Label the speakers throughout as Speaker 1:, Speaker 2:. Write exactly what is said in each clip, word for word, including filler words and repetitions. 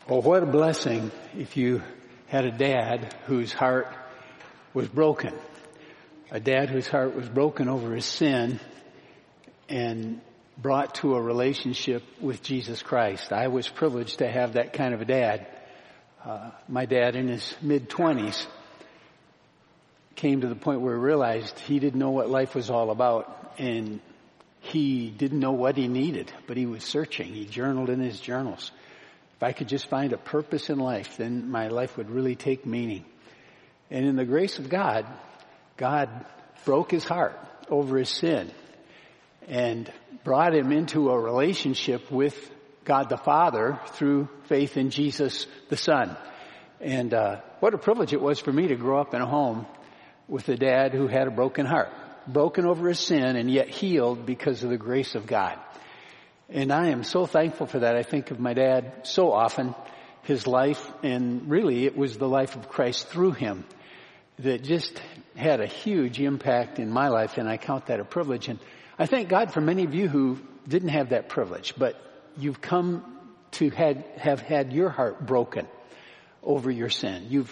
Speaker 1: Well, what a blessing if you had a dad whose heart was broken. A dad whose heart was broken over his sin and brought to a relationship with Jesus Christ. I was privileged to have that kind of a dad. Uh, my dad in his mid-twenties came to the point where he realized he didn't know what life was all about, and he didn't know what he needed, but he was searching. He journaled in his journals. If I could just find a purpose in life, then my life would really take meaning. And in the grace of God, God broke his heart over his sin and brought him into a relationship with God the Father through faith in Jesus the Son. And uh, what a privilege it was for me to grow up in a home with a dad who had a broken heart, broken over his sin and yet healed because of the grace of God. And I am so thankful for that. I think of my dad so often, his life, and really it was the life of Christ through him that just had a huge impact in my life, and I count that a privilege. And I thank God for many of you who didn't have that privilege, but you've come to had, have had your heart broken over your sin. You've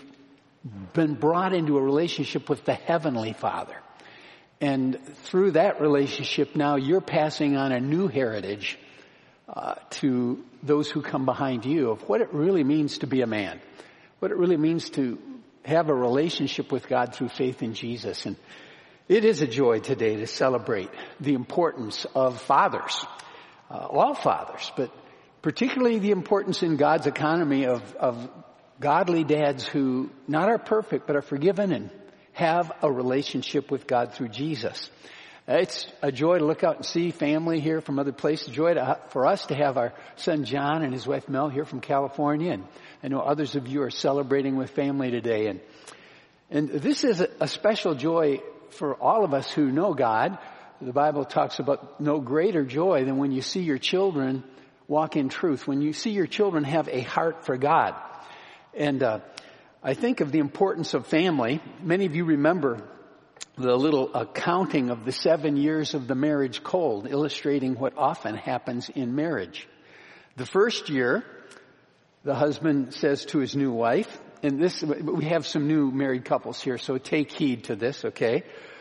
Speaker 1: been brought into a relationship with the Heavenly Father. And through that relationship now you're passing on a new heritage uh, to those who come behind you of what it really means to be a man, what it really means to have a relationship with God through faith in Jesus. And it is a joy today to celebrate the importance of fathers, uh, all fathers, but particularly the importance in God's economy of, of godly dads who not are perfect but are forgiven and have a relationship with God through Jesus. It's a joy to look out and see family here from other places. Joy to, for us to have our son John and his wife Mel here from California, and I know others of you are celebrating with family today. And and this is a, a special joy for all of us who know God. The Bible talks about no greater joy than when you see your children walk in truth, when you see your children have a heart for God. And uh, I think of the importance of family. Many of you remember the little accounting of the seven years of the marriage cold, illustrating what often happens in marriage. The first year, the husband says to his new wife, and this, we have some new married couples here, so take heed to this, okay?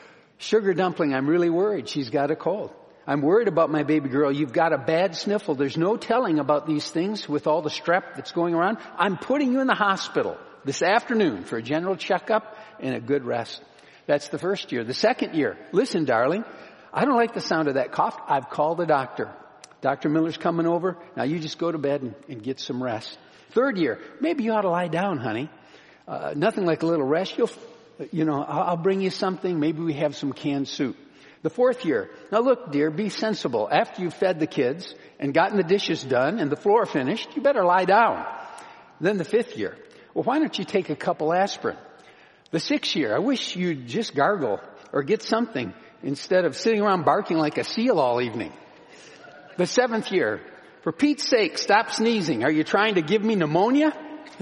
Speaker 1: Sugar dumpling, I'm really worried. She's got a cold. I'm worried about my baby girl. You've got a bad sniffle. There's no telling about these things with all the strep that's going around. I'm putting you in the hospital this afternoon for a general checkup and a good rest. That's the first year. The second year, listen, darling, I don't like the sound of that cough. I've called the doctor. Doctor Miller's coming over. Now you just go to bed and, and get some rest. Third year, maybe you ought to lie down, honey. Uh, nothing like a little rest. You'll, you know, I'll, I'll bring you something. Maybe we have some canned soup. The fourth year, now look, dear, be sensible. After you've fed the kids and gotten the dishes done and the floor finished, you better lie down. Then the fifth year, well, why don't you take a couple aspirin? The sixth year, I wish you'd just gargle or get something instead of sitting around barking like a seal all evening. The seventh year, for Pete's sake, stop sneezing. Are you trying to give me pneumonia?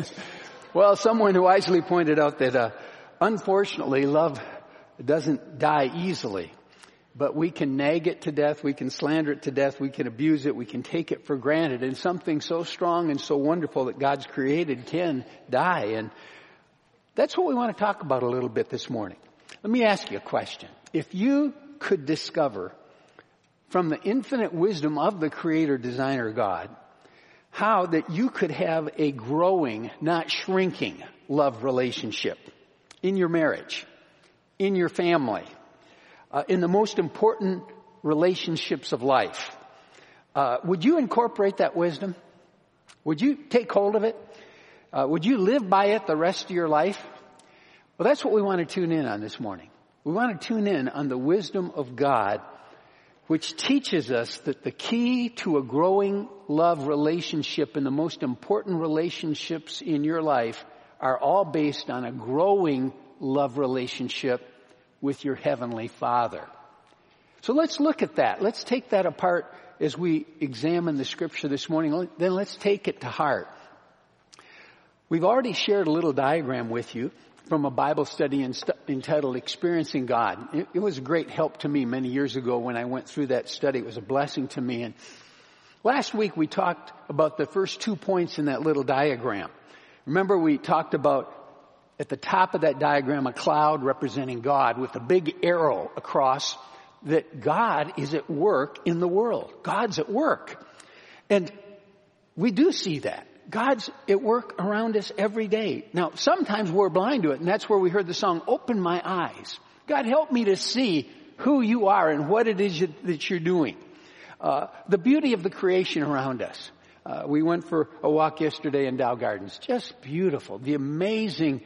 Speaker 1: Well, someone wisely pointed out that, uh, unfortunately, love doesn't die easily. But we can nag it to death, we can slander it to death, we can abuse it, we can take it for granted. And something so strong and so wonderful that God's created can die. And that's what we want to talk about a little bit this morning. Let me ask you a question. If you could discover from the infinite wisdom of the Creator, Designer God, how that you could have a growing, not shrinking love relationship in your marriage, in your family, Uh, in the most important relationships of life, uh, would you incorporate that wisdom? Would you take hold of it? Uh, would you live by it the rest of your life? Well, that's what we want to tune in on this morning. We want to tune in on the wisdom of God, which teaches us that the key to a growing love relationship and the most important relationships in your life are all based on a growing love relationship with your Heavenly Father. So let's look at that. Let's take that apart as we examine the Scripture this morning. Then let's take it to heart. We've already shared a little diagram with you from a Bible study entitled Experiencing God. It, it was a great help to me many years ago when I went through that study. It was a blessing to me. And Last week we talked about the first two points in that little diagram. Remember we talked about at the top of that diagram a cloud representing God with a big arrow across, that God is at work in the world. God's at work. And we do see that. God's at work around us every day. Now, sometimes we're blind to it, and that's where we heard the song, Open My Eyes. God, help me to see who you are and what it is you, that you're doing. Uh, the beauty of the creation around us. Uh, we went for a walk yesterday in Dow Gardens. Just beautiful. The amazing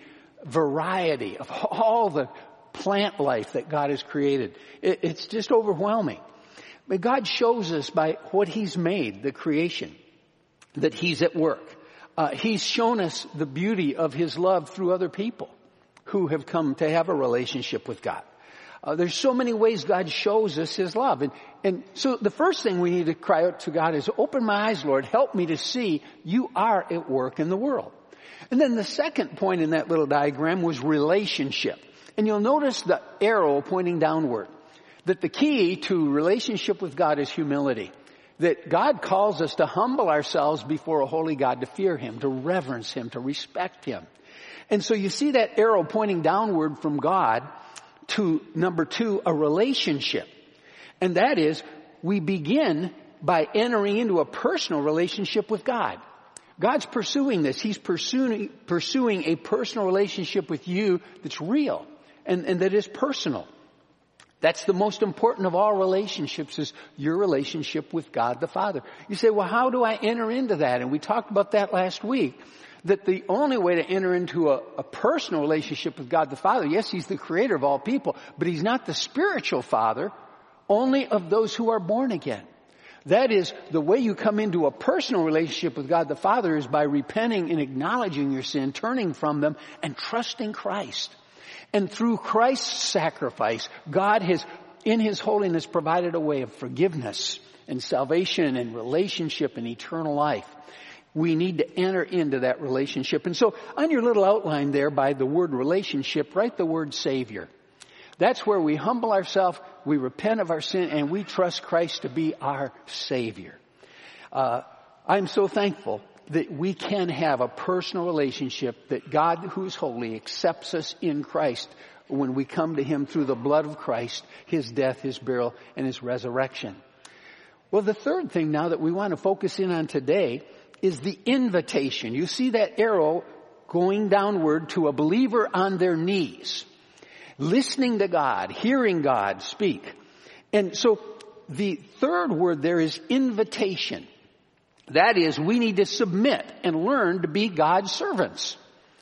Speaker 1: variety of all the plant life that God has created. It, it's just overwhelming. But God shows us by what He's made, the creation, that He's at work. Uh, he's shown us the beauty of His love through other people who have come to have a relationship with God. Uh, there's so many ways God shows us His love. And, and so the first thing we need to cry out to God is, open my eyes, Lord. Help me to see you are at work in the world. And then the second point in that little diagram was relationship. And you'll notice the arrow pointing downward. That the key to relationship with God is humility. That God calls us to humble ourselves before a holy God, to fear Him, to reverence Him, to respect Him. And so you see that arrow pointing downward from God to, number two, a relationship. And that is, we begin by entering into a personal relationship with God. God's pursuing this. He's pursuing, pursuing a personal relationship with you that's real and, and that is personal. That's the most important of all relationships, is your relationship with God the Father. You say, well, how do I enter into that? And we talked about that last week, that the only way to enter into a, a personal relationship with God the Father, yes, He's the creator of all people, but He's not the spiritual Father, only of those who are born again. That is, the way you come into a personal relationship with God the Father is by repenting and acknowledging your sin, turning from them, and trusting Christ. And through Christ's sacrifice, God has, in His holiness, provided a way of forgiveness and salvation and relationship and eternal life. We need to enter into that relationship. And so on your little outline there, by the word relationship, write the word Savior. That's where we humble ourselves, we repent of our sin, and we trust Christ to be our Savior. Uh, I'm so thankful that we can have a personal relationship, that God, who's holy, accepts us in Christ when we come to Him through the blood of Christ, His death, His burial, and His resurrection. Well, the third thing now that we want to focus in on today is the invitation. You see that arrow going downward to a believer on their knees, listening to God, hearing God speak. And so the third word there is invitation. That is, we need to submit and learn to be God's servants.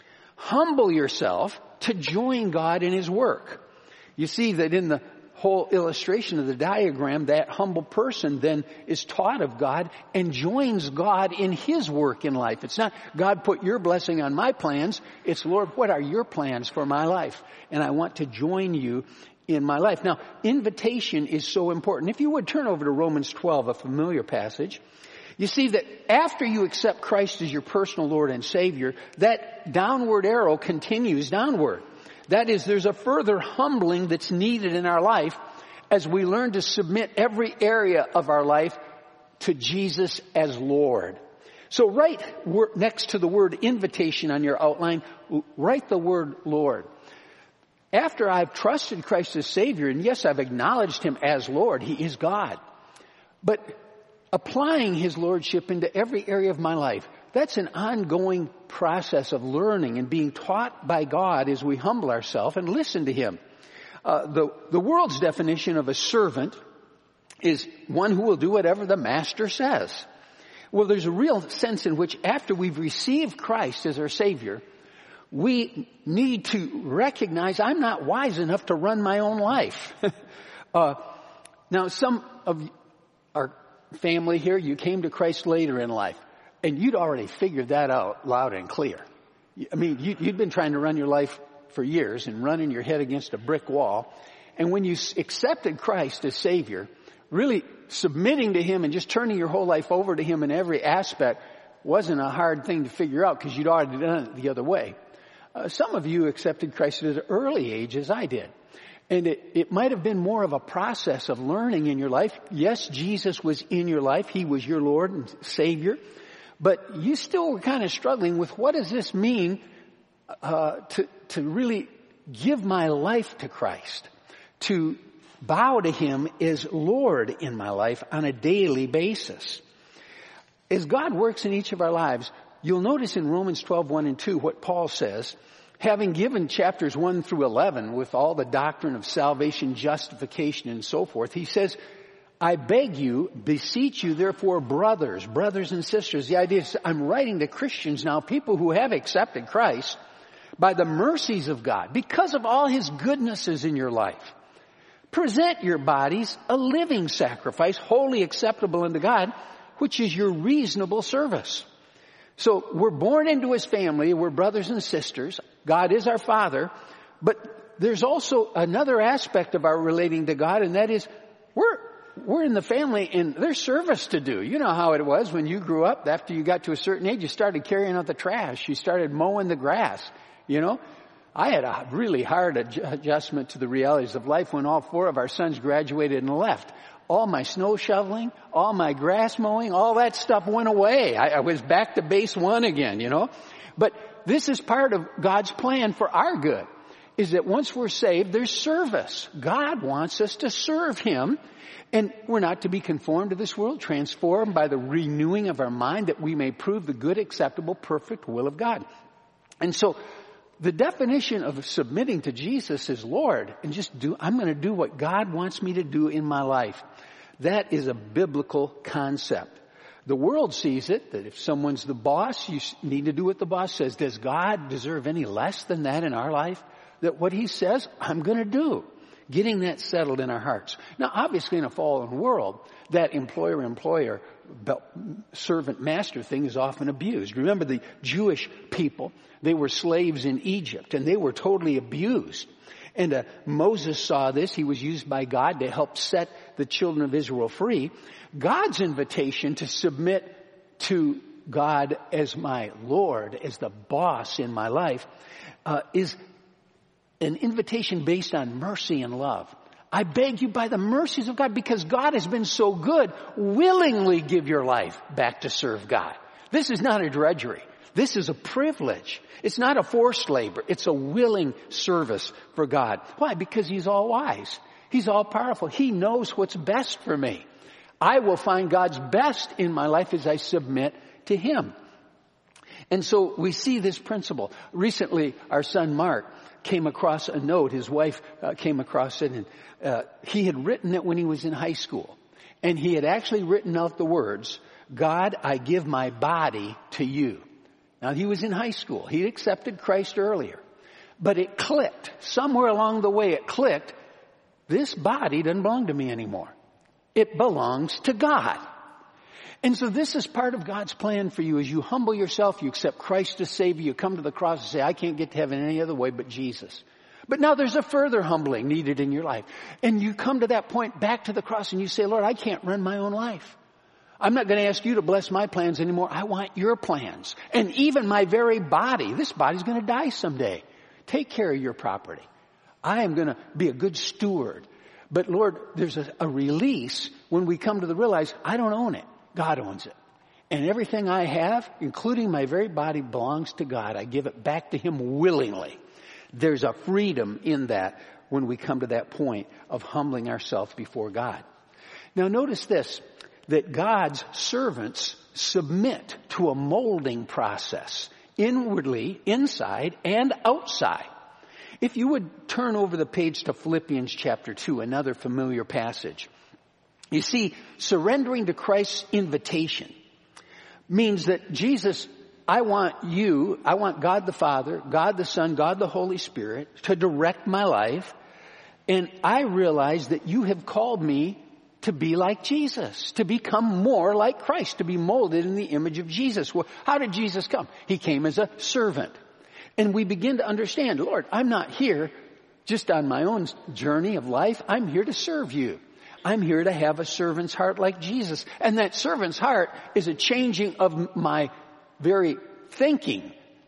Speaker 1: Humble yourself to join God in His work. You see that in the whole illustration of the diagram, that humble person then is taught of God and joins God in His work in life. It's not, God, put your blessing on my plans. It's, Lord, what are your plans for my life? And I want to join you in my life. Now, invitation is so important. If you would turn over to Romans twelve, a familiar passage, you see that after you accept Christ as your personal Lord and Savior, that downward arrow continues downward. That is, there's a further humbling that's needed in our life as we learn to submit every area of our life to Jesus as Lord. So write next to the word invitation on your outline, write the word Lord. After I've trusted Christ as Savior, and yes, I've acknowledged Him as Lord, He is God. But applying His Lordship into every area of my life, that's an ongoing process of learning and being taught by God as we humble ourselves and listen to Him. Uh, the, the world's definition of a servant is one who will do whatever the master says. Well, there's a real sense in which after we've received Christ as our Savior, we need to recognize I'm not wise enough to run my own life. uh, now, some of our family here, you came to Christ later in life, and you'd already figured that out loud and clear. I mean, you, you'd been trying to run your life for years and running your head against a brick wall. And when you accepted Christ as Savior, really submitting to Him and just turning your whole life over to Him in every aspect wasn't a hard thing to figure out because you'd already done it the other way. Uh, some of you accepted Christ at an early age, as I did. And it, it might have been more of a process of learning in your life. Yes, Jesus was in your life. He was your Lord and Savior. But you still were kind of struggling with what does this mean uh, to, to really give my life to Christ, to bow to Him as Lord in my life on a daily basis. As God works in each of our lives, you'll notice in Romans twelve, one and two what Paul says, having given chapters one through eleven with all the doctrine of salvation, justification, and so forth, he says, I beg you, beseech you, therefore, brothers, brothers and sisters. The idea is I'm writing to Christians now, people who have accepted Christ, by the mercies of God, because of all His goodnesses in your life. Present your bodies a living sacrifice, wholly acceptable unto God, which is your reasonable service. So we're born into His family. We're brothers and sisters. God is our Father. But there's also another aspect of our relating to God, and that is we're we're in the family and there's service to do. You know how it was when you grew up. After you got to a certain age, you started carrying out the trash. You started mowing the grass. You know, I had a really hard adjustment to the realities of life when all four of our sons graduated and left. All my snow shoveling, all my grass mowing, all that stuff went away. I, I was back to base one again, you know. But this is part of God's plan for our good, is that once we're saved, there's service. God wants us to serve Him. And we're not to be conformed to this world, transformed by the renewing of our mind that we may prove the good, acceptable, perfect will of God. And so the definition of submitting to Jesus is Lord, and just do, I'm going to do what God wants me to do in my life. That is a biblical concept. The world sees it, that if someone's the boss, you need to do what the boss says. Does God deserve any less than that in our life? That what He says, I'm going to do. Getting that settled in our hearts. Now, obviously in a fallen world, that employer-employer, servant-master thing is often abused. Remember the Jewish people, they were slaves in Egypt, and they were totally abused. And uh, Moses saw this. He was used by God to help set the children of Israel free. God's invitation to submit to God as my Lord, as the boss in my life, uh, is an invitation based on mercy and love. I beg you by the mercies of God, because God has been so good, willingly give your life back to serve God. This is not a drudgery. This is a privilege. It's not a forced labor. It's a willing service for God. Why? Because He's all wise. He's all powerful. He knows what's best for me. I will find God's best in my life as I submit to Him. And so we see this principle. Recently, our son Mark came across a note. His wife uh, came across it, and uh, he had written it when he was in high school. And he had actually written out the words, God, I give my body to you. Now, he was in high school. He accepted Christ earlier. But it clicked. Somewhere along the way it clicked. This body doesn't belong to me anymore. It belongs to God. And so this is part of God's plan for you. As you humble yourself, you accept Christ as Savior, you come to the cross and say, I can't get to heaven any other way but Jesus. But now there's a further humbling needed in your life. And you come to that point back to the cross and you say, Lord, I can't run my own life. I'm not going to ask you to bless my plans anymore. I want your plans. And even my very body. This body's going to die someday. Take care of your property. I am going to be a good steward. But Lord, there's a, a release when we come to the realize I don't own it. God owns it. And everything I have, including my very body, belongs to God. I give it back to Him willingly. There's a freedom in that when we come to that point of humbling ourselves before God. Now notice this, that God's servants submit to a molding process, inwardly, inside, and outside. If you would turn over the page to Philippians chapter two, another familiar passage. You see, surrendering to Christ's invitation means that Jesus, I want you, I want God the Father, God the Son, God the Holy Spirit to direct my life. And I realize that you have called me to be like Jesus, to become more like Christ, to be molded in the image of Jesus. Well, how did Jesus come? He came as a servant. And we begin to understand, Lord, I'm not here just on my own journey of life. I'm here to serve you. I'm here to have a servant's heart like Jesus. And that servant's heart is a changing of my very thinking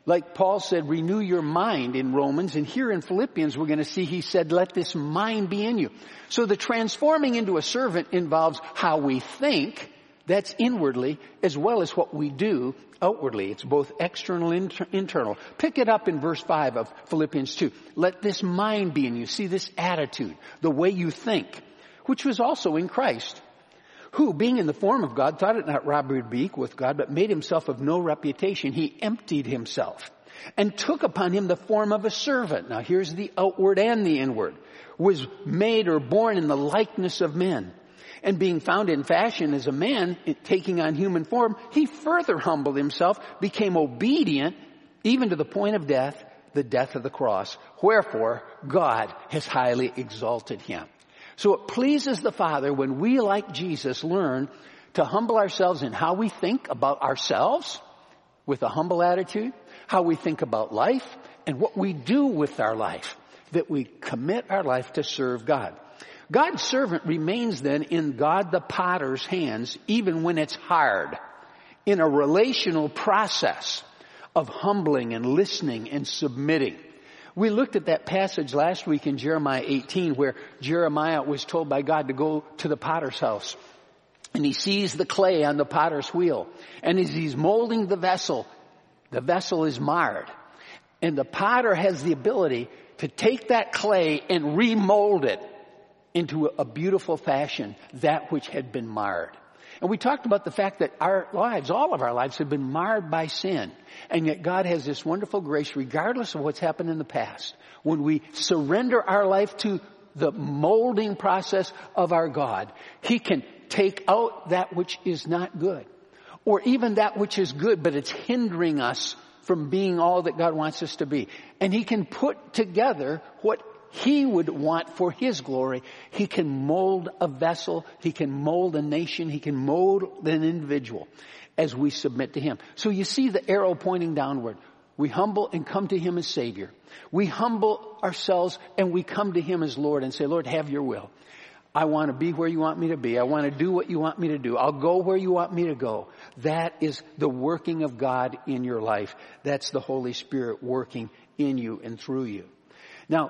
Speaker 1: Like Paul said, renew your mind in Romans. And here in Philippians, we're going to see he said, let this mind be in you. So the transforming into a servant involves how we think, that's inwardly, as well as what we do outwardly. It's both external and inter- internal. Pick it up in verse five of Philippians two. Let this mind be in you. See this attitude, the way you think, which was also in Christ, who, being in the form of God, thought it not robbery to be equal with God, but made himself of no reputation. He emptied himself and took upon him the form of a servant. Now here's the outward and the inward. Was made or born in the likeness of men. And being found in fashion as a man, taking on human form, he further humbled himself, became obedient, even to the point of death, the death of the cross. Wherefore, God has highly exalted him. So it pleases the Father when we, like Jesus, learn to humble ourselves in how we think about ourselves with a humble attitude, how we think about life, and what we do with our life, that we commit our life to serve God. God's servant remains then in God the potter's hands, even when it's hard, in a relational process of humbling and listening and submitting. We looked at that passage last week in Jeremiah eighteen, where Jeremiah was told by God to go to the potter's house. And he sees the clay on the potter's wheel. And as he's molding the vessel, the vessel is marred. And the potter has the ability to take that clay and remold it into a beautiful fashion, that which had been marred. And we talked about the fact that our lives, all of our lives, have been marred by sin. And yet God has this wonderful grace, regardless of what's happened in the past. When we surrender our life to the molding process of our God, he can take out that which is not good. Or even that which is good, but it's hindering us from being all that God wants us to be. And he can put together what he would want for his glory. He can mold a vessel. He can mold a nation. He can mold an individual as we submit to him. So you see the arrow pointing downward. We humble and come to him as Savior. We humble ourselves and we come to him as Lord and say, Lord, have your will. I want to be where you want me to be. I want to do what you want me to do. I'll go where you want me to go. That is the working of God in your life. That's the Holy Spirit working in you and through you. Now,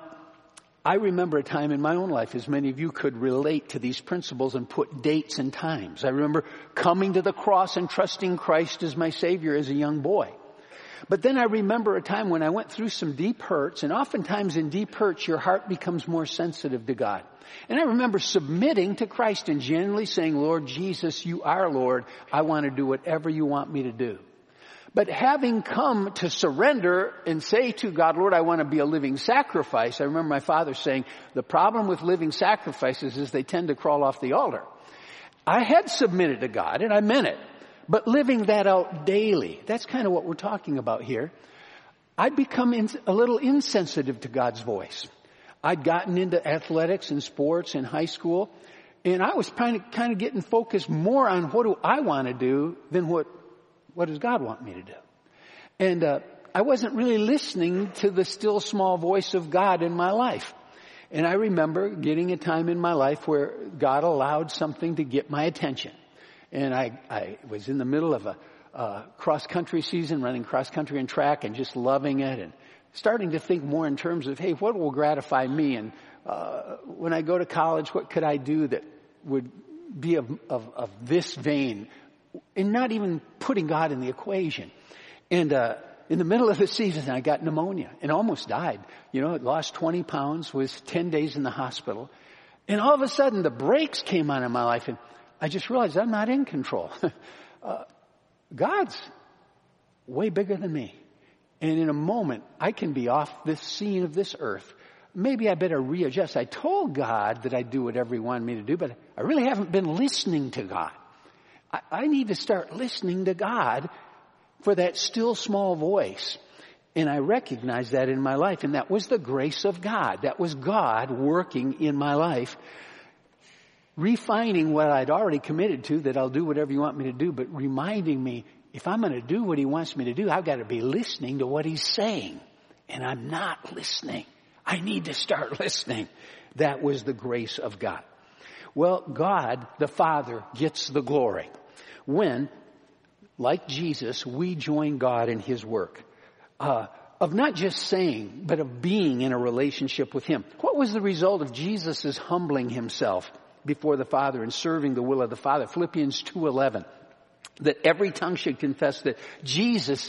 Speaker 1: I remember a time in my own life, as many of you could relate to these principles and put dates and times. I remember coming to the cross and trusting Christ as my Savior as a young boy. But then I remember a time when I went through some deep hurts, and oftentimes in deep hurts, your heart becomes more sensitive to God. And I remember submitting to Christ and genuinely saying, Lord Jesus, you are Lord. I want to do whatever you want me to do. But having come to surrender and say to God, Lord, I want to be a living sacrifice. I remember my father saying, the problem with living sacrifices is they tend to crawl off the altar. I had submitted to God, and I meant it. But living that out daily, that's kind of what we're talking about here. I'd become in, a little insensitive to God's voice. I'd gotten into athletics and sports in high school, and I was kind of, kind of getting focused more on what do I want to do than what What does God want me to do? And uh, I wasn't really listening to the still small voice of God in my life. And I remember getting a time in my life where God allowed something to get my attention. And I, I was in the middle of a uh, cross-country season, running cross-country and track and just loving it and starting to think more in terms of, hey, what will gratify me? And uh, when I go to college, what could I do that would be of, of, of this vein? And not even putting God in the equation. And uh in the middle of the season, I got pneumonia and almost died. You know, I lost twenty pounds, was ten days in the hospital. And all of a sudden, the brakes came on in my life, and I just realized I'm not in control. uh, God's way bigger than me. And in a moment, I can be off this scene of this earth. Maybe I better readjust. I told God that I'd do whatever he wanted me to do, but I really haven't been listening to God. I need to start listening to God for that still small voice. And I recognize that in my life. And that was the grace of God. That was God working in my life, refining what I'd already committed to, that I'll do whatever you want me to do, but reminding me, if I'm going to do what he wants me to do, I've got to be listening to what he's saying. And I'm not listening. I need to start listening. That was the grace of God. Well, God, the Father, gets the glory when, like Jesus, we join God in his work. uh, of not just saying, but of being in a relationship with him. What was the result of Jesus' humbling himself before the Father and serving the will of the Father? Philippians two eleven, that every tongue should confess that Jesus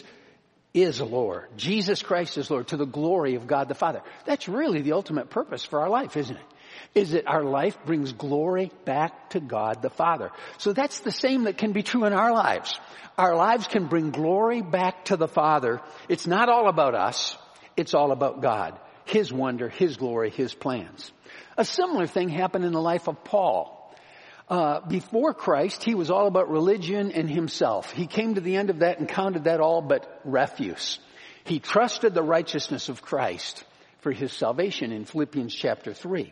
Speaker 1: is Lord. Jesus Christ is Lord, to the glory of God the Father. That's really the ultimate purpose for our life, isn't it? Is that our life brings glory back to God the Father. So that's the same that can be true in our lives. Our lives can bring glory back to the Father. It's not all about us. It's all about God, his wonder, his glory, his plans. A similar thing happened in the life of Paul. Uh, before Christ, he was all about religion and himself. He came to the end of that and counted that all but refuse. He trusted the righteousness of Christ for his salvation in Philippians chapter three.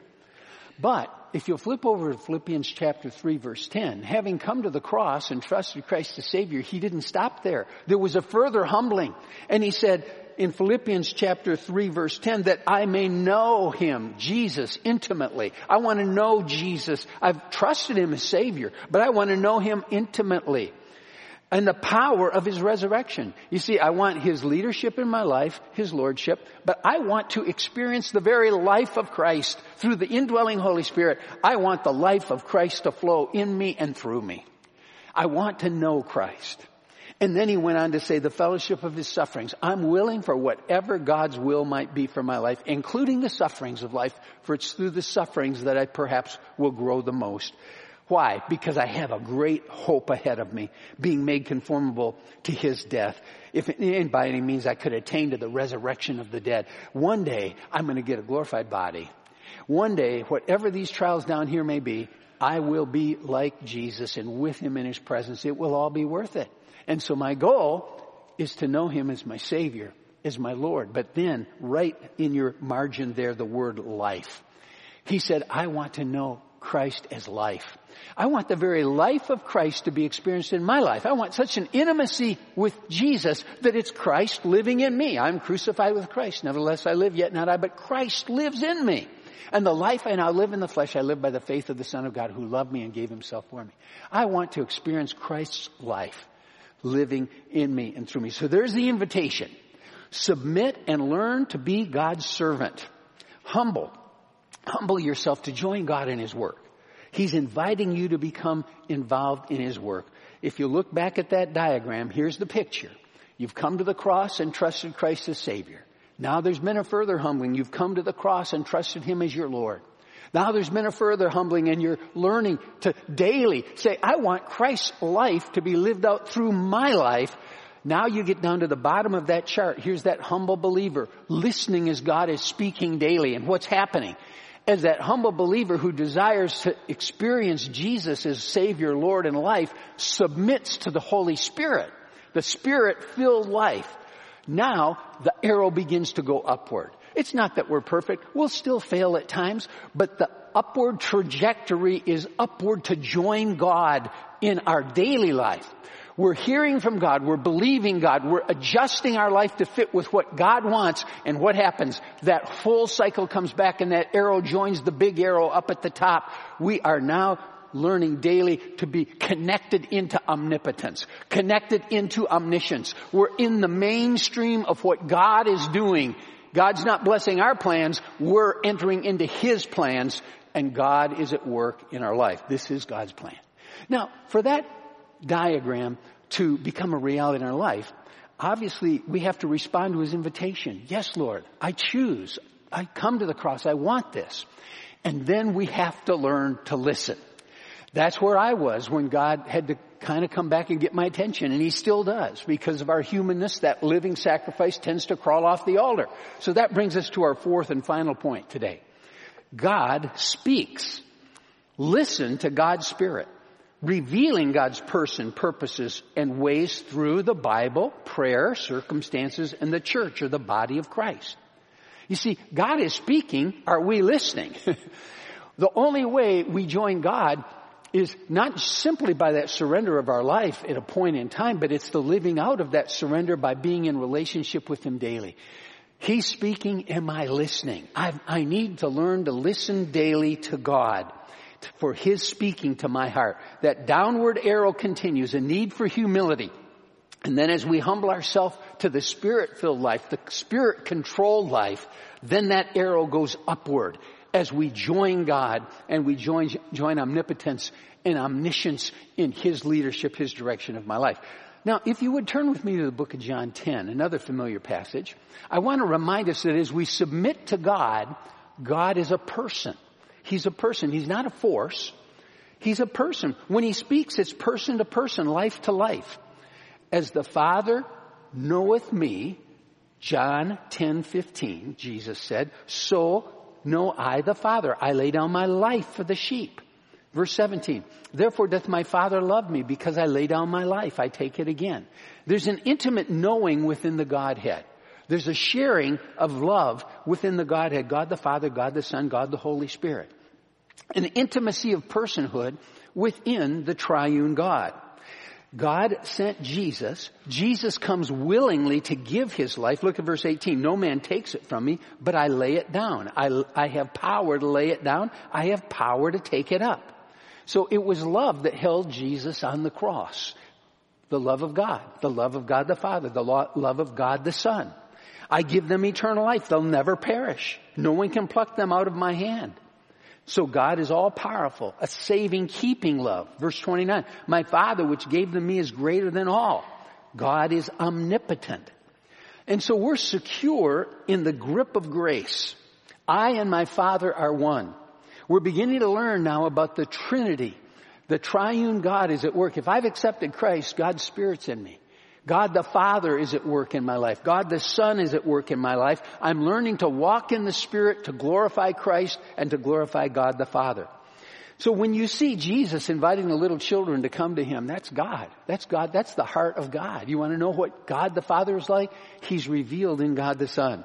Speaker 1: But if you'll flip over to Philippians chapter three, verse ten, having come to the cross and trusted Christ as Savior, he didn't stop there. There was a further humbling. And he said in Philippians chapter three, verse ten, that I may know him, Jesus, intimately. I want to know Jesus. I've trusted him as Savior, but I want to know him intimately. And the power of his resurrection. You see, I want his leadership in my life, his lordship, but I want to experience the very life of Christ through the indwelling Holy Spirit. I want the life of Christ to flow in me and through me. I want to know Christ. And then he went on to say the fellowship of his sufferings. I'm willing for whatever God's will might be for my life, including the sufferings of life, for it's through the sufferings that I perhaps will grow the most. Why? Because I have a great hope ahead of me, being made conformable to his death. If and by any means I could attain to the resurrection of the dead. One day, I'm going to get a glorified body. One day, whatever these trials down here may be, I will be like Jesus and with him in his presence. It will all be worth it. And so my goal is to know him as my Savior, as my Lord. But then, right in your margin there, the word life. He said, I want to know Christ as life. I want the very life of Christ to be experienced in my life. I want such an intimacy with Jesus that it's Christ living in me. I'm crucified with Christ. Nevertheless, I live, yet not I, but Christ lives in me. And the life I now live in the flesh, I live by the faith of the Son of God who loved me and gave himself for me. I want to experience Christ's life living in me and through me. So there's the invitation. Submit and learn to be God's servant. Humble. Humble yourself to join God in his work. He's inviting you to become involved in his work. If you look back at that diagram, here's the picture. You've come to the cross and trusted Christ as Savior. Now there's been a further humbling. You've come to the cross and trusted him as your Lord. Now there's been a further humbling and you're learning to daily say, I want Christ's life to be lived out through my life. Now you get down to the bottom of that chart. Here's that humble believer listening as God is speaking daily. And what's happening? As that humble believer who desires to experience Jesus as Savior, Lord, and life submits to the Holy Spirit, the Spirit-filled life. Now the arrow begins to go upward. It's not that we're perfect. We'll still fail at times, but the upward trajectory is upward to join God in our daily life. We're hearing from God. We're believing God. We're adjusting our life to fit with what God wants. And what happens? That full cycle comes back and that arrow joins the big arrow up at the top. We are now learning daily to be connected into omnipotence, connected into omniscience. We're in the mainstream of what God is doing. God's not blessing our plans. We're entering into his plans, and God is at work in our life. This is God's plan. Now, for that diagram to become a reality in our life, obviously we have to respond to his invitation. Yes, Lord, I choose. I come to the cross. I want this. And then we have to learn to listen. That's where I was when God had to kind of come back and get my attention, and he still does. Because of our humanness, that living sacrifice tends to crawl off the altar. So that brings us to our fourth and final point today. God speaks. Listen to God's Spirit, revealing God's person, purposes, and ways through the Bible, prayer, circumstances, and the church, or the body of Christ. You see, God is speaking. Are we listening? The only way we join God is not simply by that surrender of our life at a point in time, but it's the living out of that surrender by being in relationship with him daily. He's speaking. Am I listening? I, I need to learn to listen daily to God for his speaking to my heart. That downward arrow continues, a need for humility. And then as we humble ourselves to the Spirit-filled life, the Spirit-controlled life, then that arrow goes upward as we join God and we join, join omnipotence and omniscience in His leadership, His direction of my life. Now, if you would turn with me to the book of John ten, another familiar passage, I want to remind us that as we submit to God, God is a person. He's a person. He's not a force. He's a person. When He speaks, it's person to person, life to life. As the Father knoweth me, John ten fifteen, Jesus said, so know I the Father. I lay down my life for the sheep. Verse seventeen, therefore doth my Father love me, because I lay down my life, I take it again. There's an intimate knowing within the Godhead. There's a sharing of love within the Godhead, God the Father, God the Son, God the Holy Spirit. An intimacy of personhood within the triune God. God sent Jesus. Jesus comes willingly to give His life. Look at verse eighteen. No man takes it from me, but I lay it down. I, I have power to lay it down. I have power to take it up. So it was love that held Jesus on the cross. The love of God. The love of God the Father. The lo- love of God the Son. I give them eternal life. They'll never perish. No one can pluck them out of my hand. So God is all powerful, a saving, keeping love. Verse twenty-nine, my Father which gave them me is greater than all. God is omnipotent. And so we're secure in the grip of grace. I and my Father are one. We're beginning to learn now about the Trinity. The triune God is at work. If I've accepted Christ, God's Spirit's in me. God the Father is at work in my life. God the Son is at work in my life. I'm learning to walk in the Spirit to glorify Christ and to glorify God the Father. So when you see Jesus inviting the little children to come to Him, that's God. That's God. That's the heart of God. You want to know what God the Father is like? He's revealed in God the Son.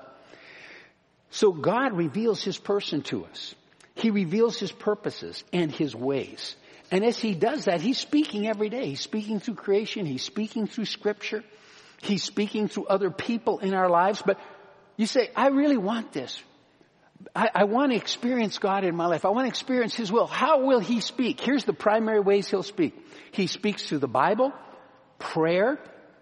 Speaker 1: So God reveals His person to us. He reveals His purposes and His ways. And as He does that, He's speaking every day. He's speaking through creation. He's speaking through Scripture. He's speaking through other people in our lives. But you say, I really want this. I, I want to experience God in my life. I want to experience His will. How will He speak? Here's the primary ways He'll speak. He speaks through the Bible, prayer,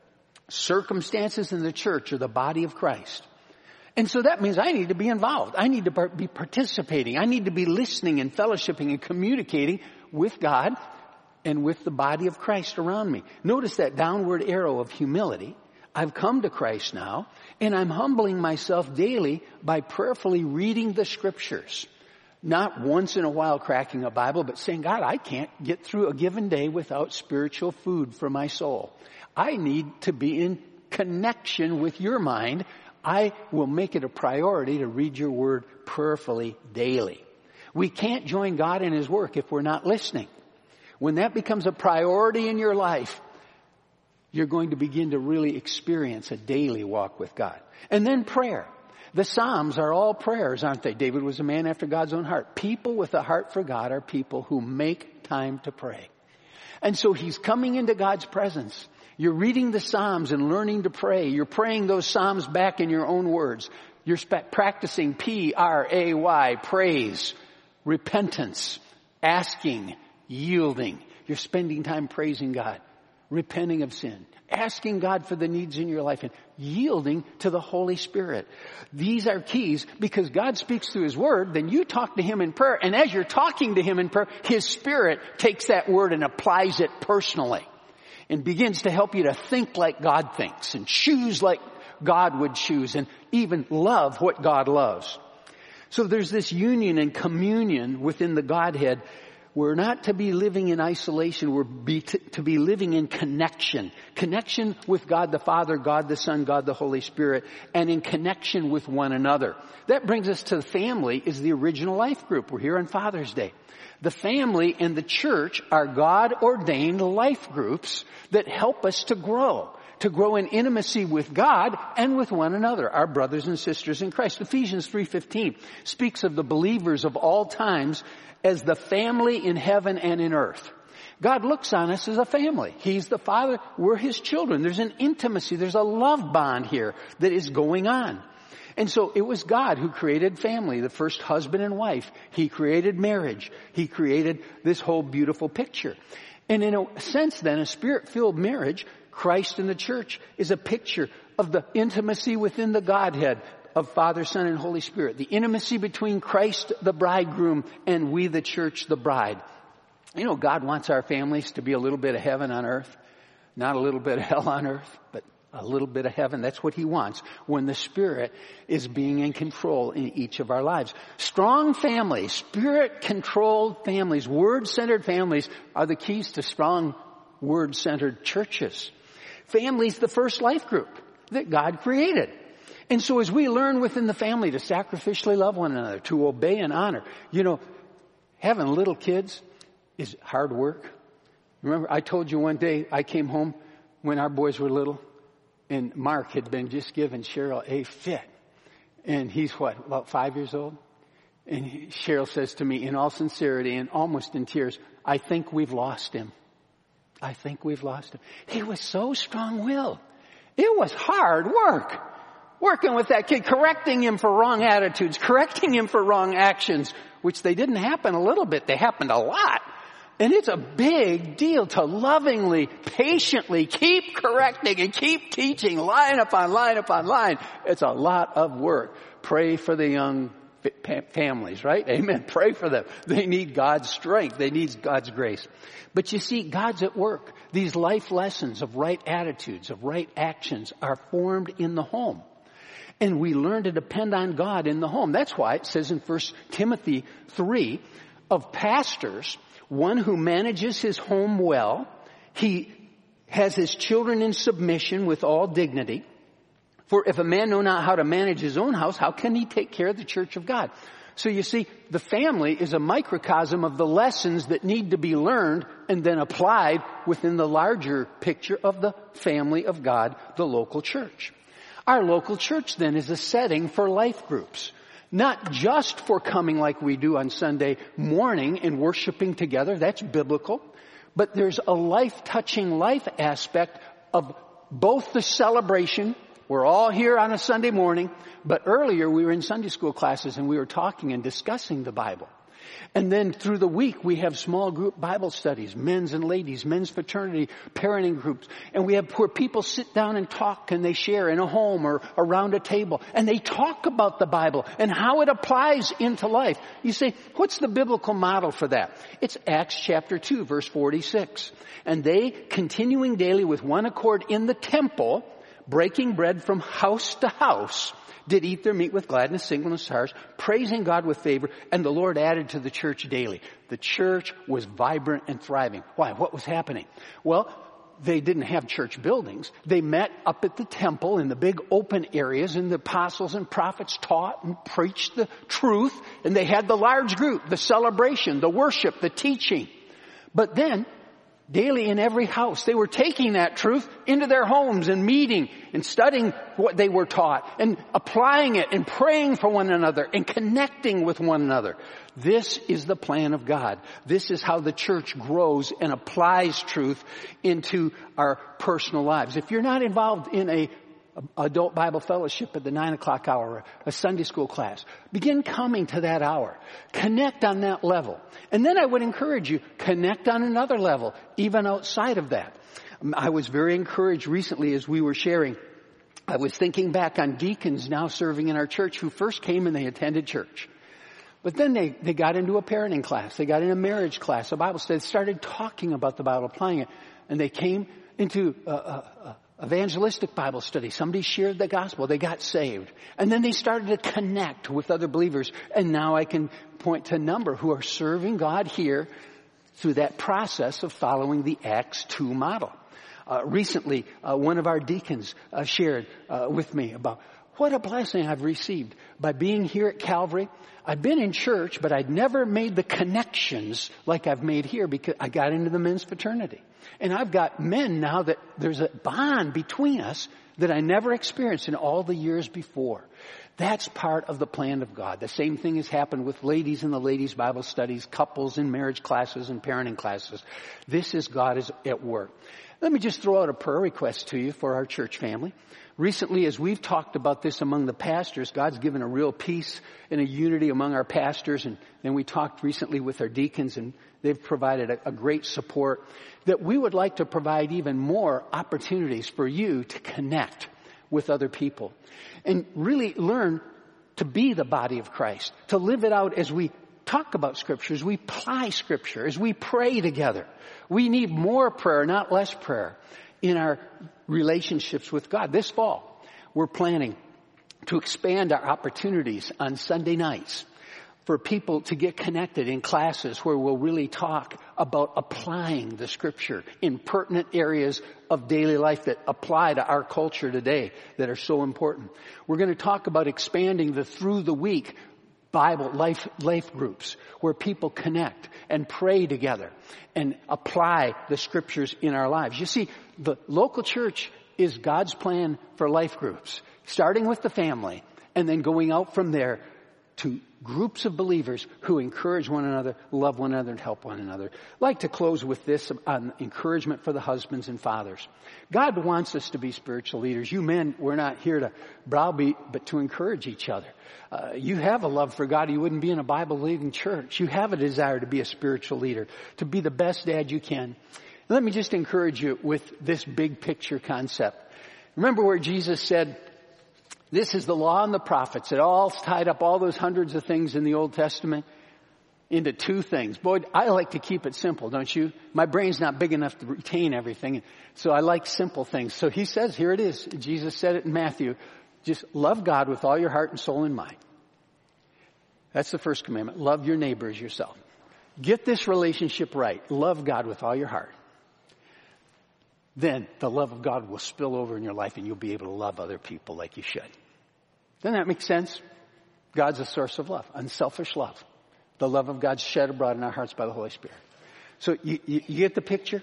Speaker 1: circumstances in the church or the body of Christ. And so that means I need to be involved. I need to be participating. I need to be listening and fellowshipping and communicating with God and with the body of Christ around me. Notice that downward arrow of humility. I've come to Christ now, and I'm humbling myself daily by prayerfully reading the Scriptures. Not once in a while cracking a Bible, but saying, God, I can't get through a given day without spiritual food for my soul. I need to be in connection with your mind. I will make it a priority to read your word prayerfully daily. We can't join God in His work if we're not listening. When that becomes a priority in your life, you're going to begin to really experience a daily walk with God. And then prayer. The Psalms are all prayers, aren't they? David was a man after God's own heart. People with a heart for God are people who make time to pray. And so he's coming into God's presence. You're reading the Psalms and learning to pray. You're praying those Psalms back in your own words. You're spe- practicing P R A Y, praise, repentance, asking, yielding. You're spending time praising God, repenting of sin, asking God for the needs in your life, and yielding to the Holy Spirit. These are keys because God speaks through His Word. Then you talk to Him in prayer. And as you're talking to Him in prayer, His Spirit takes that word and applies it personally and begins to help you to think like God thinks and choose like God would choose and even love what God loves. So there's this union and communion within the Godhead. We're not to be living in isolation. We're be t- to be living in connection. Connection with God the Father, God the Son, God the Holy Spirit, and in connection with one another. That brings us to the family is the original life group. We're here on Father's Day. The family and the church are God-ordained life groups that help us to grow. To grow in intimacy with God and with one another, our brothers and sisters in Christ. Ephesians three fifteen speaks of the believers of all times as the family in heaven and in earth. God looks on us as a family. He's the Father. We're His children. There's an intimacy. There's a love bond here that is going on. And so it was God who created family, the first husband and wife. He created marriage. He created this whole beautiful picture. And in a sense then, a Spirit-filled marriage Christ in the church is a picture of the intimacy within the Godhead of Father, Son, and Holy Spirit. The intimacy between Christ, the bridegroom, and we, the church, the bride. You know, God wants our families to be a little bit of heaven on earth. Not a little bit of hell on earth, but a little bit of heaven. That's what he wants when the Spirit is being in control in each of our lives. Strong families, Spirit-controlled families, Word-centered families are the keys to strong Word-centered churches. Family's the first life group that God created. And so as we learn within the family to sacrificially love one another, to obey and honor, you know, having little kids is hard work. Remember, I told you one day I came home when our boys were little, and Mark had been just giving Cheryl a fit. And he's what, about five years old? And he, Cheryl says to me in all sincerity and almost in tears, I think we've lost him. I think we've lost him. He was so strong-willed. It was hard work. Working with that kid, correcting him for wrong attitudes, correcting him for wrong actions, which they didn't happen a little bit, they happened a lot. And it's a big deal to lovingly, patiently keep correcting and keep teaching line upon line upon line. It's a lot of work. Pray for the young families, right? Amen. Pray for them. They need God's strength. They need God's grace. But you see, God's at work. These life lessons of right attitudes, of right actions are formed in the home. And we learn to depend on God in the home. That's why it says in First Timothy three of pastors, one who manages his home well, he has his children in submission with all dignity. For if a man know not how to manage his own house, how can he take care of the church of God? So you see, the family is a microcosm of the lessons that need to be learned and then applied within the larger picture of the family of God, the local church. Our local church then is a setting for life groups. Not just for coming like we do on Sunday morning and worshiping together. That's biblical. But there's a life-touching life aspect of both the celebration. We're all here on a Sunday morning. But earlier we were in Sunday school classes and we were talking and discussing the Bible. And then through the week, we have small group Bible studies, men's and ladies, men's fraternity, parenting groups. And we have where people sit down and talk and they share in a home or around a table. And they talk about the Bible and how it applies into life. You say, what's the biblical model for that? It's Acts chapter two, verse forty-six. And they, continuing daily with one accord in the temple, breaking bread from house to house, did eat their meat with gladness, singleness of heart, praising God with favor, and the Lord added to the church daily. The church was vibrant and thriving. Why? What was happening? Well, they didn't have church buildings. They met up at the temple in the big open areas, and the apostles and prophets taught and preached the truth, and they had the large group, the celebration, the worship, the teaching. But then, daily in every house, they were taking that truth into their homes and meeting and studying what they were taught and applying it and praying for one another and connecting with one another. This is the plan of God. This is how the church grows and applies truth into our personal lives. If you're not involved in a adult Bible fellowship at the nine o'clock hour, a Sunday school class, begin coming to that hour. Connect on that level. And then I would encourage you, connect on another level, even outside of that. I was very encouraged recently as we were sharing. I was thinking back on deacons now serving in our church who first came and they attended church. But then they, they got into a parenting class. They got in a marriage class, a Bible study. They started talking about the Bible, applying it. And they came into a, a, a evangelistic Bible study. Somebody shared the gospel. They got saved. And then they started to connect with other believers. And now I can point to a number who are serving God here through that process of following the Acts two model. Uh, recently, uh, one of our deacons uh, shared uh, with me about what a blessing I've received by being here at Calvary. I've been in church, but I'd never made the connections like I've made here because I got into the men's fraternity. And I've got men now that there's a bond between us that I never experienced in all the years before. That's part of the plan of God. The same thing has happened with ladies in the ladies' Bible studies, couples in marriage classes and parenting classes. This is God is at work. Let me just throw out a prayer request to you for our church family. Recently, as we've talked about this among the pastors, God's given a real peace and a unity among our pastors. And then we talked recently with our deacons, and they've provided a, a great support, that we would like to provide even more opportunities for you to connect with other people and really learn to be the body of Christ, to live it out as we talk about Scripture, as we apply Scripture, as we pray together. We need more prayer, not less prayer, in our relationships with God. This fall, we're planning to expand our opportunities on Sunday nights for people to get connected in classes where we'll really talk about applying the Scripture in pertinent areas of daily life that apply to our culture today that are so important. We're going to talk about expanding the through the week Bible life, life groups where people connect and pray together and apply the Scriptures in our lives. You see, the local church is God's plan for life groups, starting with the family and then going out from there to groups of believers who encourage one another, love one another, and help one another. I'd like to close with this on encouragement for the husbands and fathers. God wants us to be spiritual leaders. You men, we're not here to browbeat, but to encourage each other. Uh, you have a love for God. You wouldn't be in a Bible-believing church. You have a desire to be a spiritual leader, to be the best dad you can. Let me just encourage you with this big picture concept. Remember where Jesus said, this is the law and the prophets. It all tied up all those hundreds of things in the Old Testament into two things. Boy, I like to keep it simple, don't you? My brain's not big enough to retain everything. So I like simple things. So he says, here it is. Jesus said it in Matthew. Just love God with all your heart and soul and mind. That's the first commandment. Love your neighbor as yourself. Get this relationship right. Love God with all your heart. Then the love of God will spill over in your life and you'll be able to love other people like you should. Doesn't that make sense? God's a source of love, unselfish love. The love of God shed abroad in our hearts by the Holy Spirit. So you, you, you get the picture?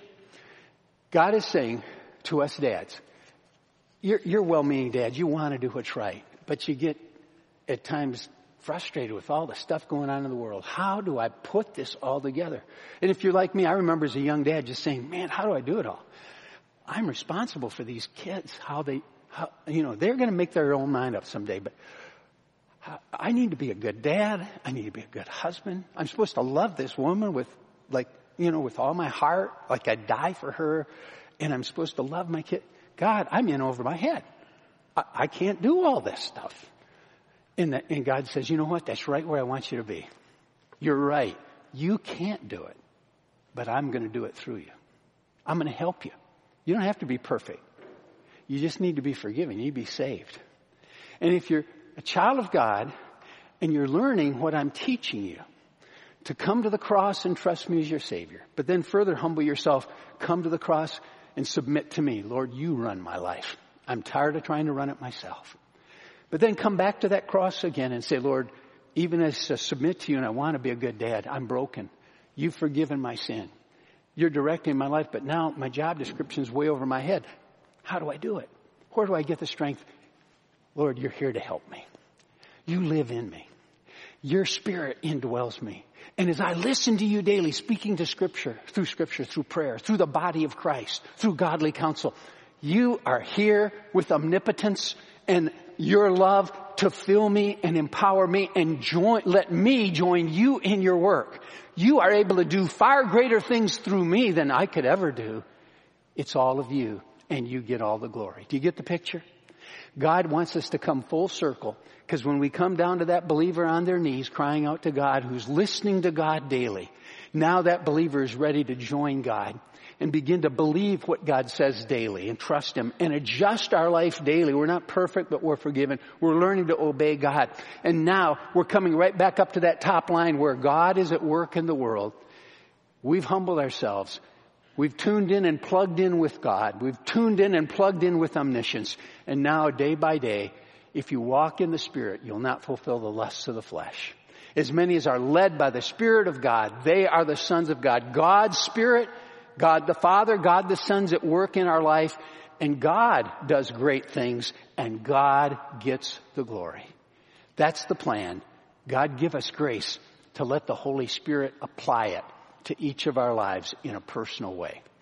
Speaker 1: God is saying to us dads, you're, you're well-meaning dads. You want to do what's right, but you get at times frustrated with all the stuff going on in the world. How do I put this all together? And if you're like me, I remember as a young dad just saying, man, how do I do it all? I'm responsible for these kids, how they, how, you know, they're going to make their own mind up someday, but how, I need to be a good dad. I need to be a good husband. I'm supposed to love this woman with, like, you know, with all my heart, like I'd die for her, and I'm supposed to love my kid. God, I'm in over my head. I, I can't do all this stuff. And, the, and God says, you know what? That's right where I want you to be. You're right. You can't do it, but I'm going to do it through you. I'm going to help you. You don't have to be perfect. You just need to be forgiven. You need to be saved. And if you're a child of God and you're learning what I'm teaching you, to come to the cross and trust me as your Savior, but then further humble yourself, come to the cross and submit to me. Lord, you run my life. I'm tired of trying to run it myself. But then come back to that cross again and say, Lord, even as I submit to you and I want to be a good dad, I'm broken. You've forgiven my sin. You're directing my life, but now my job description is way over my head. How do I do it? Where do I get the strength? Lord, you're here to help me. You live in me. Your Spirit indwells me. And as I listen to you daily, speaking to Scripture, through Scripture, through prayer, through the body of Christ, through godly counsel, you are here with omnipotence and your love to fill me and empower me and join, let me join you in your work. You are able to do far greater things through me than I could ever do. It's all of you, and you get all the glory. Do you get the picture? God wants us to come full circle, because when we come down to that believer on their knees crying out to God, who's listening to God daily, now that believer is ready to join God and begin to believe what God says daily and trust Him and adjust our life daily. We're not perfect, but we're forgiven. We're learning to obey God. And now we're coming right back up to that top line where God is at work in the world. We've humbled ourselves. We've tuned in and plugged in with God. We've tuned in and plugged in with omniscience. And now, day by day, if you walk in the Spirit, you'll not fulfill the lusts of the flesh. As many as are led by the Spirit of God, they are the sons of God. God's Spirit, God the Father, God the Son's at work in our life, and God does great things, and God gets the glory. That's the plan. God give us grace to let the Holy Spirit apply it to each of our lives in a personal way.